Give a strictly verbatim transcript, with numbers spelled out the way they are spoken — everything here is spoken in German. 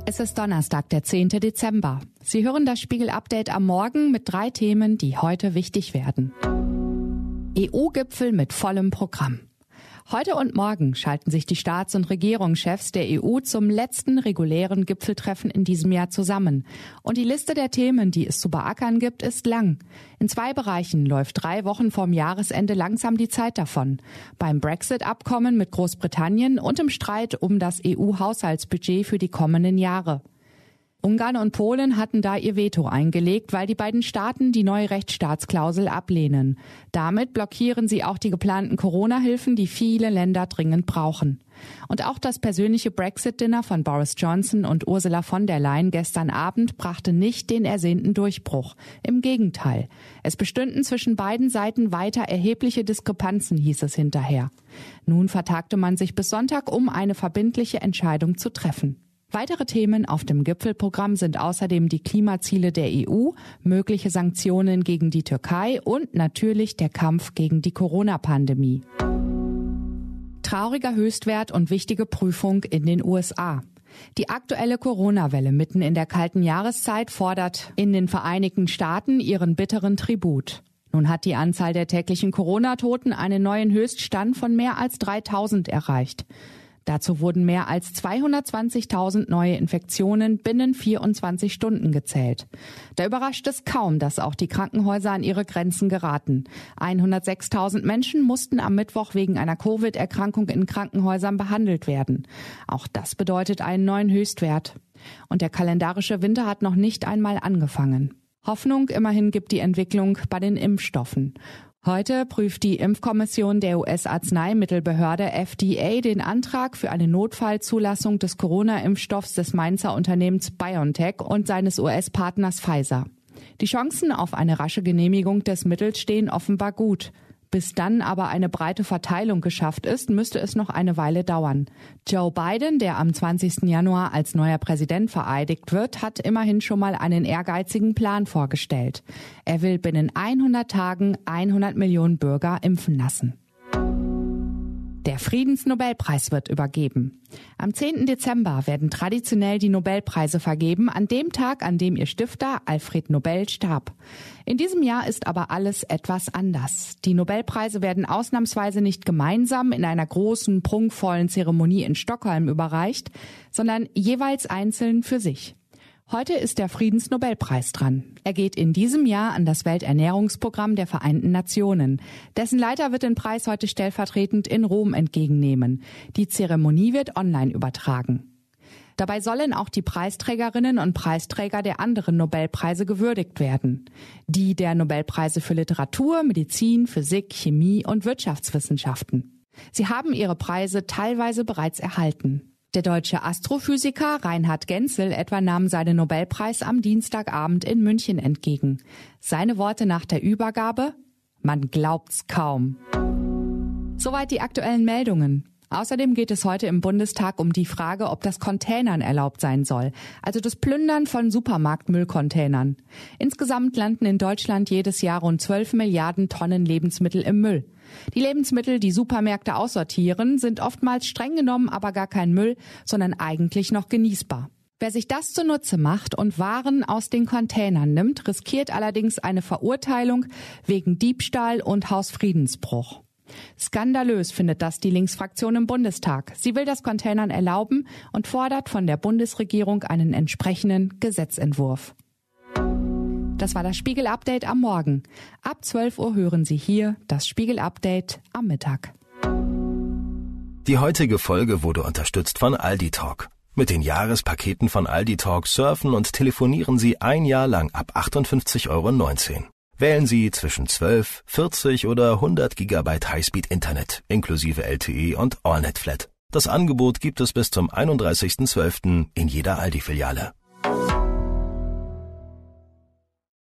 Es ist Donnerstag, der zehnte Dezember. Sie hören das Spiegel-Update am Morgen mit drei Themen, die heute wichtig werden. E U-Gipfel mit vollem Programm. Heute und morgen schalten sich die Staats- und Regierungschefs der E U zum letzten regulären Gipfeltreffen in diesem Jahr zusammen. Und die Liste der Themen, die es zu beackern gibt, ist lang. In zwei Bereichen läuft drei Wochen vorm Jahresende langsam die Zeit davon. Beim Brexit-Abkommen mit Großbritannien und im Streit um das E U-Haushaltsbudget für die kommenden Jahre. Ungarn und Polen hatten da ihr Veto eingelegt, weil die beiden Staaten die neue Rechtsstaatsklausel ablehnen. Damit blockieren sie auch die geplanten Corona-Hilfen, die viele Länder dringend brauchen. Und auch das persönliche Brexit-Dinner von Boris Johnson und Ursula von der Leyen gestern Abend brachte nicht den ersehnten Durchbruch. Im Gegenteil. Es bestünden zwischen beiden Seiten weiter erhebliche Diskrepanzen, hieß es hinterher. Nun vertagte man sich bis Sonntag, um eine verbindliche Entscheidung zu treffen. Weitere Themen auf dem Gipfelprogramm sind außerdem die Klimaziele der E U, mögliche Sanktionen gegen die Türkei und natürlich der Kampf gegen die Corona-Pandemie. Trauriger Höchstwert und wichtige Prüfung in den U S A. Die aktuelle Corona-Welle mitten in der kalten Jahreszeit fordert in den Vereinigten Staaten ihren bitteren Tribut. Nun hat die Anzahl der täglichen Corona-Toten einen neuen Höchststand von mehr als dreitausend erreicht. Dazu wurden mehr als zweihundertzwanzigtausend neue Infektionen binnen vierundzwanzig Stunden gezählt. Da überrascht es kaum, dass auch die Krankenhäuser an ihre Grenzen geraten. hundertsechstausend Menschen mussten am Mittwoch wegen einer Covid-Erkrankung in Krankenhäusern behandelt werden. Auch das bedeutet einen neuen Höchstwert. Und der kalendarische Winter hat noch nicht einmal angefangen. Hoffnung immerhin gibt die Entwicklung bei den Impfstoffen. Heute prüft die Impfkommission der U S-Arzneimittelbehörde F D A den Antrag für eine Notfallzulassung des Corona-Impfstoffs des Mainzer Unternehmens BioNTech und seines U S-Partners Pfizer. Die Chancen auf eine rasche Genehmigung des Mittels stehen offenbar gut. Bis dann aber eine breite Verteilung geschafft ist, müsste es noch eine Weile dauern. Joe Biden, der am zwanzigsten Januar als neuer Präsident vereidigt wird, hat immerhin schon mal einen ehrgeizigen Plan vorgestellt. Er will binnen hundert Tagen hundert Millionen Bürger impfen lassen. Der Friedensnobelpreis wird übergeben. Am zehnten Dezember werden traditionell die Nobelpreise vergeben, an dem Tag, an dem ihr Stifter Alfred Nobel starb. In diesem Jahr ist aber alles etwas anders. Die Nobelpreise werden ausnahmsweise nicht gemeinsam in einer großen, prunkvollen Zeremonie in Stockholm überreicht, sondern jeweils einzeln für sich. Heute ist der Friedensnobelpreis dran. Er geht in diesem Jahr an das Welternährungsprogramm der Vereinten Nationen. Dessen Leiter wird den Preis heute stellvertretend in Rom entgegennehmen. Die Zeremonie wird online übertragen. Dabei sollen auch die Preisträgerinnen und Preisträger der anderen Nobelpreise gewürdigt werden. Die der Nobelpreise für Literatur, Medizin, Physik, Chemie und Wirtschaftswissenschaften. Sie haben ihre Preise teilweise bereits erhalten. Der deutsche Astrophysiker Reinhard Genzel etwa nahm seinen Nobelpreis am Dienstagabend in München entgegen. Seine Worte nach der Übergabe: Man glaubt's kaum. Soweit die aktuellen Meldungen. Außerdem geht es heute im Bundestag um die Frage, ob das Containern erlaubt sein soll, also das Plündern von Supermarktmüllcontainern. Insgesamt landen in Deutschland jedes Jahr rund zwölf Milliarden Tonnen Lebensmittel im Müll. Die Lebensmittel, die Supermärkte aussortieren, sind oftmals streng genommen aber gar kein Müll, sondern eigentlich noch genießbar. Wer sich das zunutze macht und Waren aus den Containern nimmt, riskiert allerdings eine Verurteilung wegen Diebstahl und Hausfriedensbruch. Skandalös findet das die Linksfraktion im Bundestag. Sie will das Containern erlauben und fordert von der Bundesregierung einen entsprechenden Gesetzentwurf. Das war das Spiegel-Update am Morgen. Ab zwölf Uhr hören Sie hier das Spiegel-Update am Mittag. Die heutige Folge wurde unterstützt von Aldi Talk. Mit den Jahrespaketen von Aldi Talk surfen und telefonieren Sie ein Jahr lang ab achtundfünfzig Euro neunzehn. Wählen Sie zwischen zwölf, vierzig oder hundert Gigabyte Highspeed-Internet inklusive L T E und AllNet Flat. Das Angebot gibt es bis zum einunddreißigsten zwölften in jeder Aldi-Filiale.